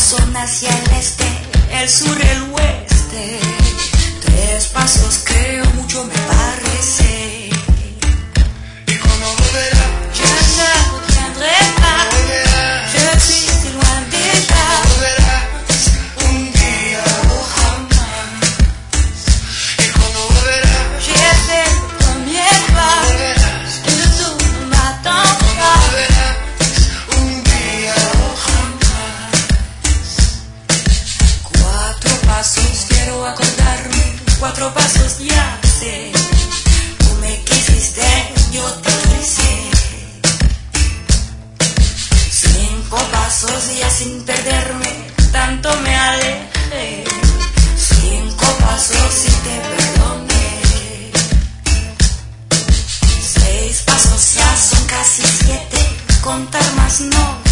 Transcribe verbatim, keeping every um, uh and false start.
corazón hacia el este, el sur, el oeste. Tres pasos creo, mucho me parece. ¿Y cuando volverás? Je ne reviendrai pas. Je suis si loin déjà. Volverás un día o jamás. ¿Y cuando volverás? J'ai fait le premier pas. Volverás. Le tout ne m'attend pas. Volverás un día o jamás. Cuatro pasos quiero acordarme. Cuatro pasos ya sé. Tú me quisiste, yo te quise. Cinco pasos ya sin perderme, tanto me alejé. Cinco pasos y te perdoné. Seis pasos ya son casi siete, contar más no